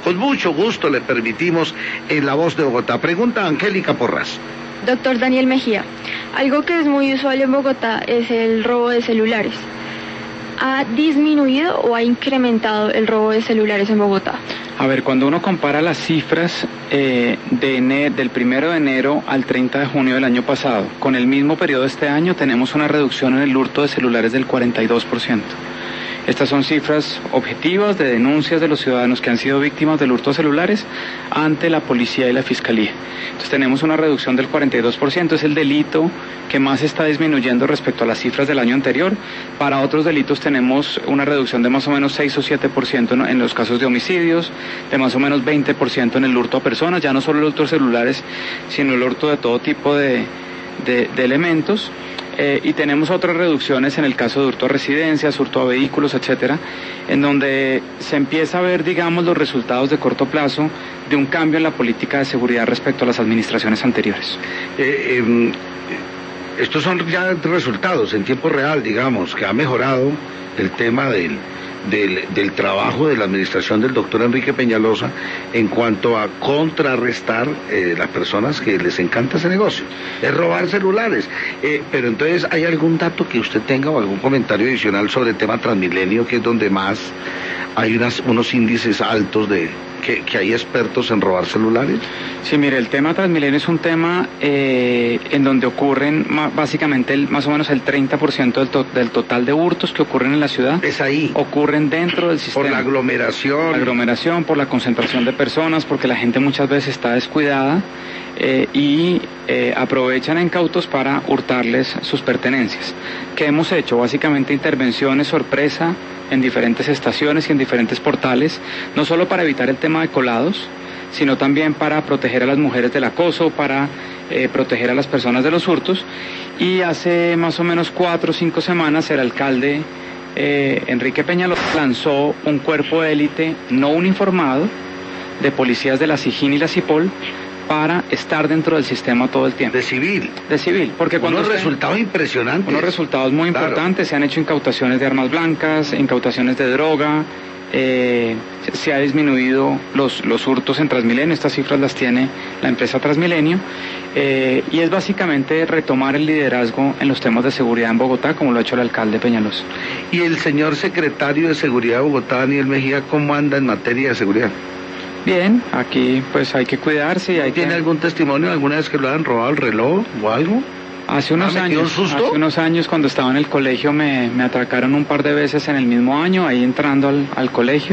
Con mucho gusto le permitimos en La Voz de Bogotá. Pregunta Angélica Porras. Doctor Daniel Mejía, algo que es muy usual en Bogotá es el robo de celulares. ¿Ha disminuido o ha incrementado el robo de celulares en Bogotá? A ver, cuando uno compara las cifras del 1 de enero al 30 de junio del año pasado, con el mismo periodo de este año, tenemos una reducción en el hurto de celulares del 42%. Estas son cifras objetivas de denuncias de los ciudadanos que han sido víctimas del hurto de celulares ante la policía y la fiscalía. Entonces tenemos una reducción del 42%, es el delito que más está disminuyendo respecto a las cifras del año anterior. Para otros delitos tenemos una reducción de más o menos 6 o 7% en los casos de homicidios, de más o menos 20% en el hurto a personas, ya no solo el hurto de celulares, sino el hurto de todo tipo de elementos. Y tenemos otras reducciones en el caso de hurto a residencias, hurto a vehículos, etcétera, en donde se empieza a ver, digamos, los resultados de corto plazo de un cambio en la política de seguridad respecto a las administraciones anteriores. Estos son ya resultados en tiempo real, digamos, que ha mejorado el tema del trabajo de la administración del doctor Enrique Peñalosa en cuanto a contrarrestar las personas que les encanta ese negocio, es robar celulares. Pero entonces, ¿hay algún dato que usted tenga o algún comentario adicional sobre el tema Transmilenio, que es donde más hay unos índices altos que hay expertos en robar celulares? Sí, mire, el tema Transmilenio es un tema en donde ocurren básicamente más o menos el 30% del total de hurtos que ocurren en la ciudad. Es ahí. Ocurren dentro del sistema. Por la aglomeración. La aglomeración, por la concentración de personas, porque la gente muchas veces está descuidada y aprovechan incautos para hurtarles sus pertenencias. ¿Qué hemos hecho? Básicamente intervenciones sorpresa en diferentes estaciones y en diferentes portales, no solo para evitar el tema de colados, sino también para proteger a las mujeres del acoso, para proteger a las personas de los hurtos. Y hace más o menos 4 o 5 semanas el alcalde Enrique Peñalosa lanzó un cuerpo de élite no uniformado de policías de la SIJIN y la CIPOL para estar dentro del sistema todo el tiempo. De civil. De civil, porque cuando unos resultados impresionantes. Unos resultados muy importantes, se han hecho incautaciones de armas blancas, incautaciones de droga, se ha disminuido los hurtos en Transmilenio, estas cifras las tiene la empresa Transmilenio, y es básicamente retomar el liderazgo en los temas de seguridad en Bogotá, como lo ha hecho el alcalde Peñalosa. Y el señor secretario de Seguridad de Bogotá, Daniel Mejía, ¿cómo anda en materia de seguridad? Bien, aquí pues hay que cuidarse y ¿Tiene algún testimonio alguna vez que lo han robado el reloj o algo? Hace unos años cuando estaba en el colegio me atracaron un par de veces en el mismo año, ahí entrando al colegio,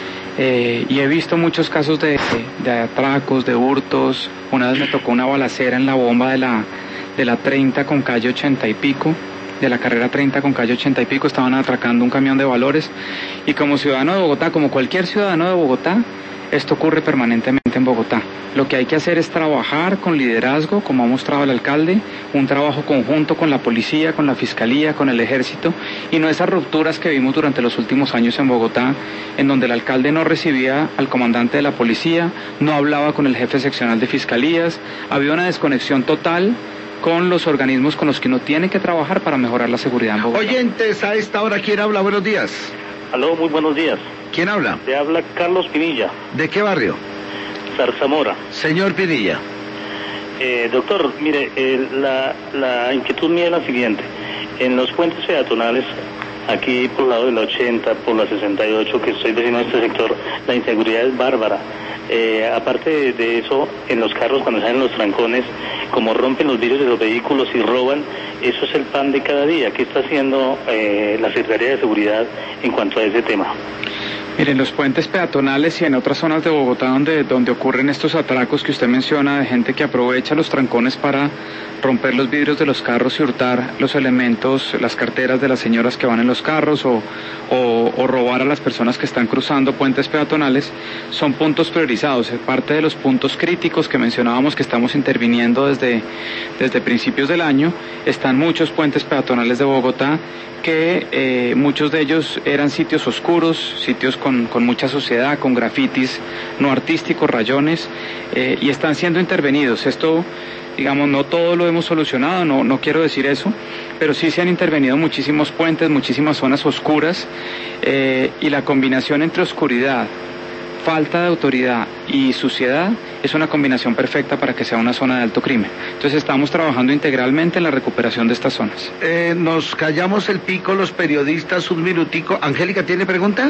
y he visto muchos casos de atracos, de hurtos. Una vez me tocó una balacera en la bomba de la 30 con calle 80 y pico, de la carrera 30 con calle 80 y pico, estaban atracando un camión de valores, y como ciudadano de Bogotá, como cualquier ciudadano de Bogotá, esto ocurre permanentemente en Bogotá. Lo que hay que hacer es trabajar con liderazgo, como ha mostrado el alcalde, un trabajo conjunto con la policía, con la fiscalía, con el ejército, y no esas rupturas que vimos durante los últimos años en Bogotá, en donde el alcalde no recibía al comandante de la policía, no hablaba con el jefe seccional de fiscalías, había una desconexión total con los organismos con los que uno tiene que trabajar para mejorar la seguridad en Bogotá. Oyentes, a esta hora, ¿quién habla? Buenos días. Aló, muy buenos días. ¿Quién habla? Te habla Carlos Pinilla. ¿De qué barrio? Zarzamora. Señor Pinilla. Doctor, mire, la inquietud mía es la siguiente. En los puentes peatonales, aquí por el lado de la 80, por la 68, que estoy vecino de este sector, la inseguridad es bárbara. Aparte de eso, en los carros cuando salen los trancones, como rompen los vidrios de los vehículos y roban, eso es el pan de cada día. ¿Qué está haciendo la Secretaría de Seguridad en cuanto a ese tema? Miren, los puentes peatonales y en otras zonas de Bogotá donde ocurren estos atracos que usted menciona, de gente que aprovecha los trancones para romper los vidrios de los carros y hurtar los elementos, las carteras de las señoras que van en los carros o robar a las personas que están cruzando puentes peatonales, son puntos priorizados. Es parte de los puntos críticos que mencionábamos que estamos interviniendo desde principios del año. Están muchos puentes peatonales de Bogotá que muchos de ellos eran sitios oscuros, sitios con mucha suciedad, con grafitis no artísticos, rayones, y están siendo intervenidos. Esto, digamos, no todo lo hemos solucionado, no quiero decir eso, pero sí se han intervenido muchísimos puentes, muchísimas zonas oscuras, y la combinación entre oscuridad, falta de autoridad y suciedad es una combinación perfecta para que sea una zona de alto crimen. Entonces estamos trabajando integralmente en la recuperación de estas zonas. Nos callamos el pico los periodistas un minutico. Angélica, ¿tiene pregunta?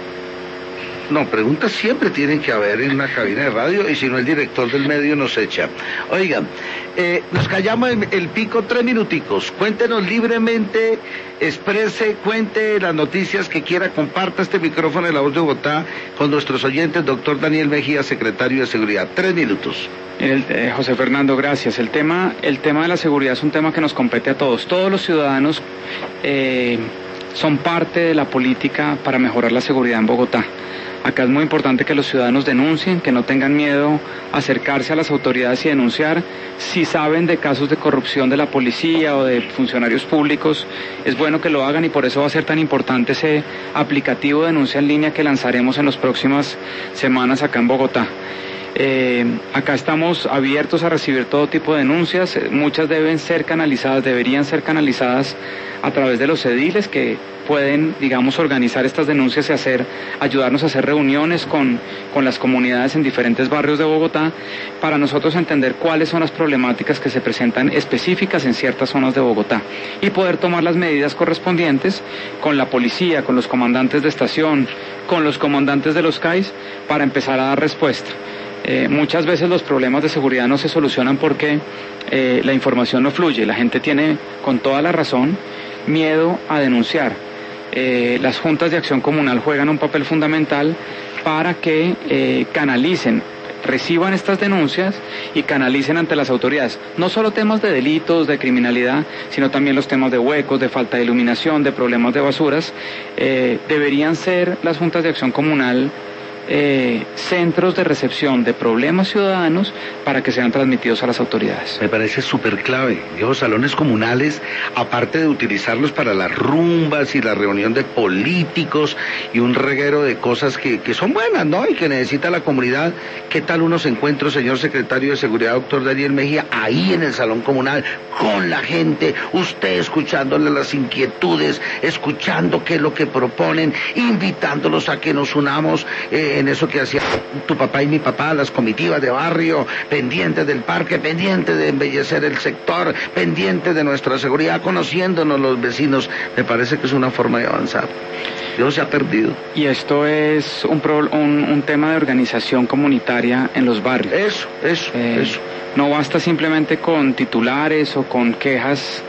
No, preguntas siempre tienen que haber en una cabina de radio y si no el director del medio nos echa. Oigan, nos callamos el pico 3 minuticos. Cuéntenos libremente, exprese, cuente las noticias que quiera, comparta este micrófono de La Voz de Bogotá con nuestros oyentes. Doctor Daniel Mejía, secretario de Seguridad. 3 minutos. José Fernando, gracias. El tema de la seguridad es un tema que nos compete a todos. Todos los ciudadanos son parte de la política para mejorar la seguridad en Bogotá. Acá es muy importante que los ciudadanos denuncien, que no tengan miedo a acercarse a las autoridades y denunciar. Si saben de casos de corrupción de la policía o de funcionarios públicos, es bueno que lo hagan y por eso va a ser tan importante ese aplicativo de denuncia en línea que lanzaremos en las próximas semanas acá en Bogotá. Acá estamos abiertos a recibir todo tipo de denuncias. Muchas deberían ser canalizadas a través de los ediles que pueden, digamos, organizar estas denuncias y ayudarnos a hacer reuniones con las comunidades en diferentes barrios de Bogotá para nosotros entender cuáles son las problemáticas que se presentan específicas en ciertas zonas de Bogotá y poder tomar las medidas correspondientes con la policía, con los comandantes de estación, con los comandantes de los CAIs para empezar a dar respuesta. Muchas veces los problemas de seguridad no se solucionan porque la información no fluye. La gente tiene, con toda la razón, miedo a denunciar. Las juntas de acción comunal juegan un papel fundamental para que reciban estas denuncias y canalicen ante las autoridades. No solo temas de delitos, de criminalidad, sino también los temas de huecos, de falta de iluminación, de problemas de basuras. Deberían ser las juntas de acción comunal centros de recepción de problemas ciudadanos para que sean transmitidos a las autoridades. Me parece súper clave. Los salones comunales, aparte de utilizarlos para las rumbas y la reunión de políticos y un reguero de cosas que son buenas, ¿no? Y que necesita la comunidad. ¿Qué tal unos encuentros, señor secretario de Seguridad, doctor Daniel Mejía, ahí en el salón comunal, con la gente, usted escuchándole las inquietudes, escuchando qué es lo que proponen, invitándolos a que nos unamos en eso que hacía tu papá y mi papá, las comitivas de barrio, pendientes del parque, pendientes de embellecer el sector, pendientes de nuestra seguridad, conociéndonos los vecinos. Me parece que es una forma de avanzar. Eso se ha perdido. Y esto es un tema de organización comunitaria en los barrios. Eso. No basta simplemente con titulares o con quejas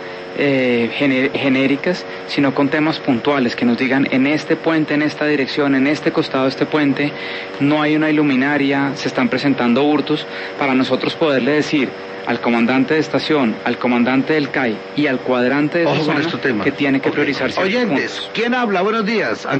genéricas, sino con temas puntuales que nos digan: en este puente, en esta dirección, en este costado de este puente no hay una iluminaria, se están presentando hurtos, para nosotros poderle decir al comandante de estación, al comandante del CAI y al cuadrante de esa zona que tiene que priorizarse. Oyentes, ¿quién habla? Buenos días.